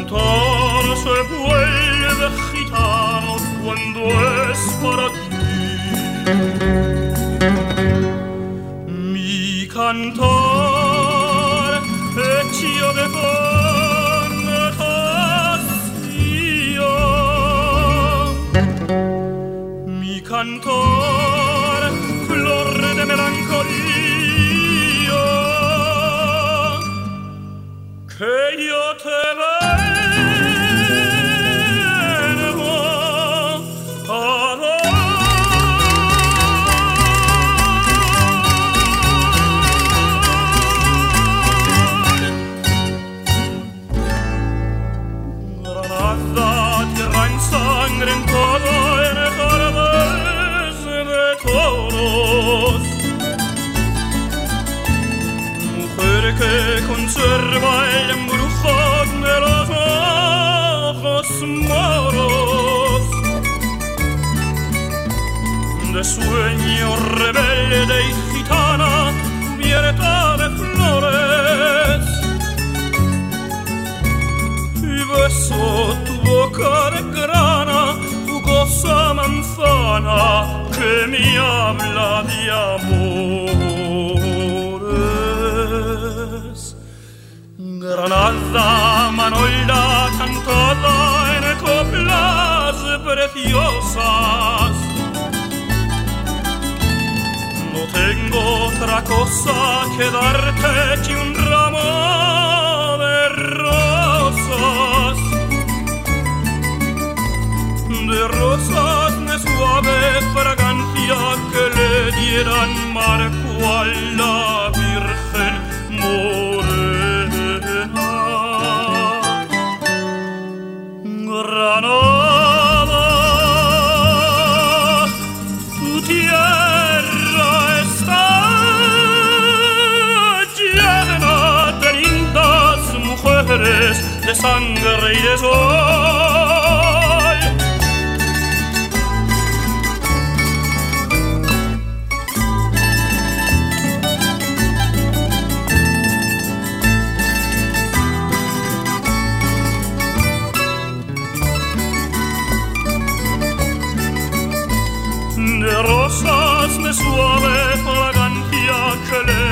cantor se vuelve gitano cuando es para ti. Mi cantor hecho de fantasía, mi cantor flor de melancolía, que yo te vengo a dar. Granada, tierra ensangrentada en tardes de toros, mujer que conserva el embrujo de los ojos moros, de sueño rebelde y gitana cubierta de flores, y beso tu boca de grana, jugosa manzana que me habla de amores. Granada, Manolda, cantada en coplas preciosas, no tengo otra cosa que darte que un ramo de rosas, de suave fragancia que le dieran marco a la Virgen morena. Granada, tu tierra está llena de lindas mujeres, de sangre y de sol. De rosas de suave fragancia que le